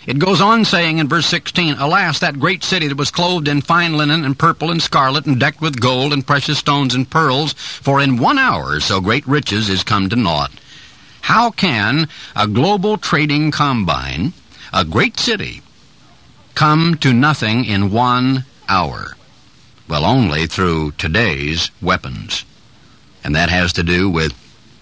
It goes on saying in verse 16, Alas, that great city that was clothed in fine linen and purple and scarlet and decked with gold and precious stones and pearls, for in 1 hour so great riches is come to naught. How can a global trading combine, a great city, come to nothing in 1 hour? Well, only through today's weapons. And that has to do with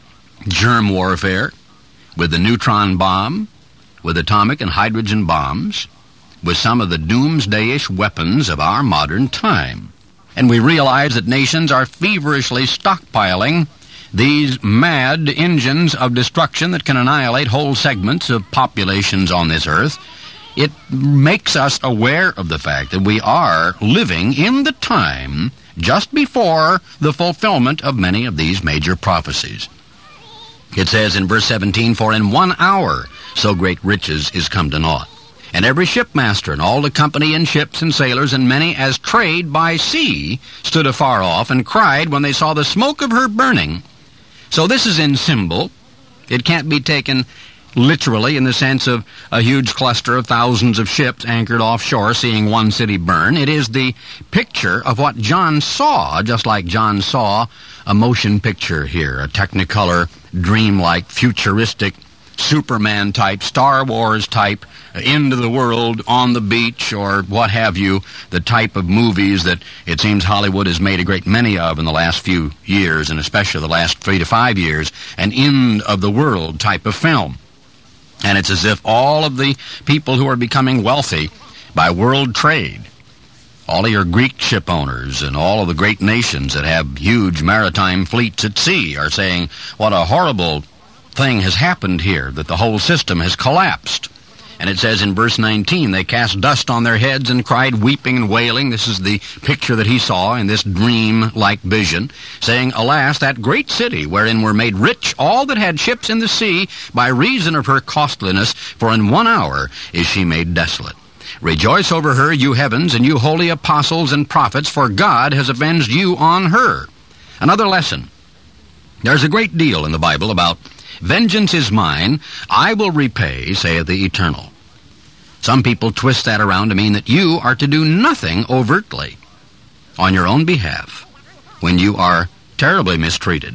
germ warfare, with the neutron bomb, with atomic and hydrogen bombs, with some of the doomsday-ish weapons of our modern time. And we realize that nations are feverishly stockpiling these mad engines of destruction that can annihilate whole segments of populations on this earth. It makes us aware of the fact that we are living in the time just before the fulfillment of many of these major prophecies. It says in verse 17, For in 1 hour so great riches is come to naught. And every shipmaster and all the company in ships and sailors and many as trade by sea stood afar off and cried when they saw the smoke of her burning. So this is in symbol. It can't be taken literally in the sense of a huge cluster of thousands of ships anchored offshore seeing one city burn. It is the picture of what John saw, just like John saw a motion picture here, a Technicolor, dreamlike, futuristic, Superman type, Star Wars type, end of the world, on the beach, or what have you, the type of movies that it seems Hollywood has made a great many of in the last few years, and especially the last 3 to 5 years, an end of the world type of film. And it's as if all of the people who are becoming wealthy by world trade, all of your Greek ship owners and all of the great nations that have huge maritime fleets at sea are saying, what a horrible thing has happened here, that the whole system has collapsed. And it says in verse 19, they cast dust on their heads and cried, weeping and wailing. This is the picture that he saw in this dream-like vision, saying, Alas, that great city wherein were made rich all that had ships in the sea by reason of her costliness, for in 1 hour is she made desolate. Rejoice over her, you heavens, and you holy apostles and prophets, for God has avenged you on her. Another lesson. There's a great deal in the Bible about vengeance is mine, I will repay, saith the Eternal. Some people twist that around to mean that you are to do nothing overtly on your own behalf when you are terribly mistreated.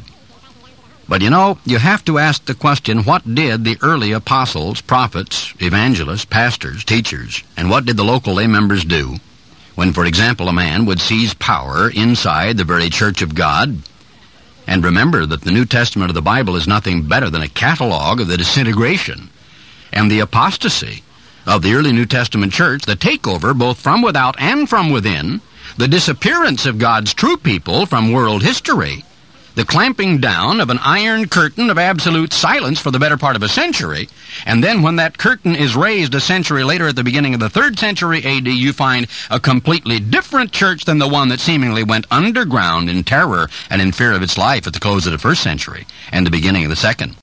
But you know, you have to ask the question, what did the early apostles, prophets, evangelists, pastors, teachers, and what did the local lay members do when, for example, a man would seize power inside the very church of God? And remember that the New Testament of the Bible is nothing better than a catalog of the disintegration and the apostasy of the early New Testament church, the takeover both from without and from within, the disappearance of God's true people from world history, the clamping down of an iron curtain of absolute silence for the better part of a century, and then when that curtain is raised a century later at the beginning of the 3rd century A.D., you find a completely different church than the one that seemingly went underground in terror and in fear of its life at the close of the 1st century and the beginning of the 2nd.